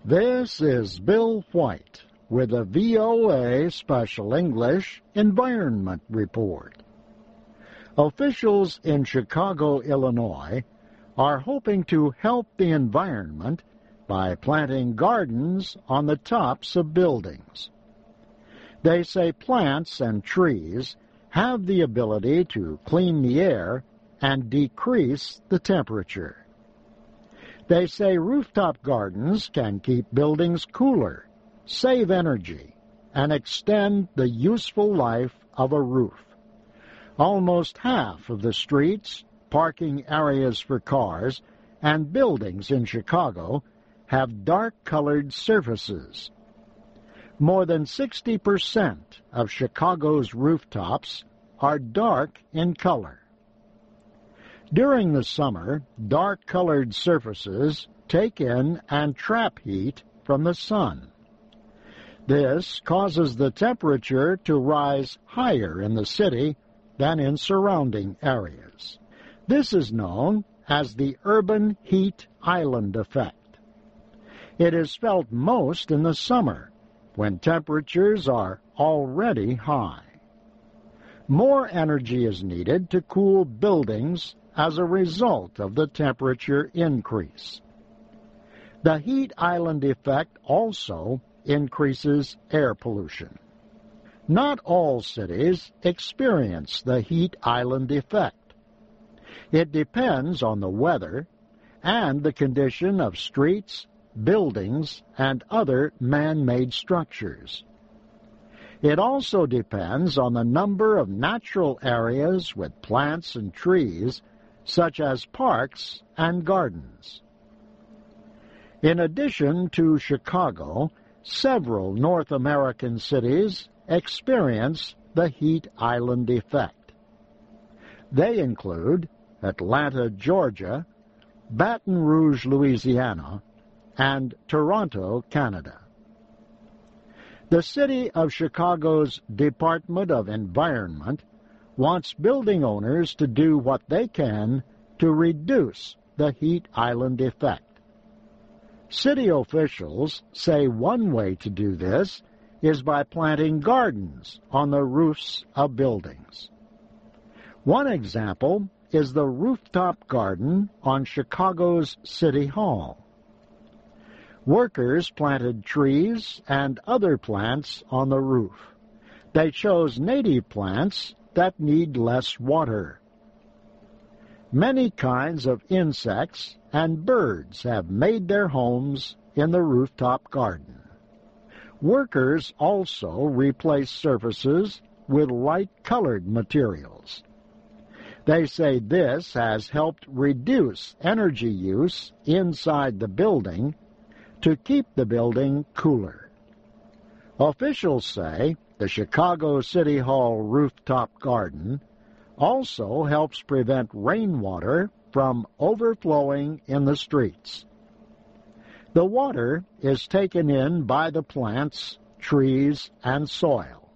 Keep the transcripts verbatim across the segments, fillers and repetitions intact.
This is Bill White with the V O A Special English Environment Report. Officials in Chicago, Illinois, are hoping to help the environment by planting gardens on the tops of buildings. They say plants and trees have the ability to clean the air and decrease the temperature. They say rooftop gardens can keep buildings cooler, save energy, and extend the useful life of a roof. Almost half of the streets, parking areas for cars, and buildings in Chicago have dark-colored surfaces. More than sixty percent of Chicago's rooftops are dark in color. During the summer, dark-colored surfaces take in and trap heat from the sun. This causes the temperature to rise higher in the city than in surrounding areas. This is known as the urban heat island effect. It is felt most in the summer, when temperatures are already high. More energy is needed to cool buildings as a result of the temperature increase. The heat island effect also increases air pollution. Not all cities experience the heat island effect. It depends on the weather and the condition of streets, buildings, and other man-made structures. It also depends on the number of natural areas with plants and trees, such as parks and gardens. In addition to Chicago, several North American cities experience the heat island effect. They include Atlanta, Georgia, Baton Rouge, Louisiana, and Toronto, Canada. The City of Chicago's Department of Environment wants building owners to do what they can to reduce the heat island effect. City officials say one way to do this is by planting gardens on the roofs of buildings. One example is the rooftop garden on Chicago's City Hall. Workers planted trees and other plants on the roof. They chose native plants that need less water. Many kinds of insects and birds have made their homes in the rooftop garden. Workers also replace surfaces with light-colored materials. They say this has helped reduce energy use inside the building to keep the building cooler. Officials say the Chicago City Hall rooftop garden also helps prevent rainwater from overflowing in the streets. The water is taken in by the plants, trees, and soil.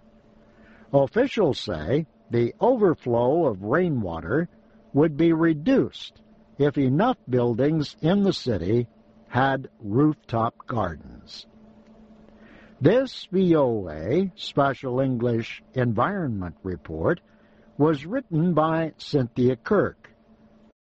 Officials say the overflow of rainwater would be reduced if enough buildings in the city had rooftop gardens. This V O A Special English Environment Report was written by Cynthia Kirk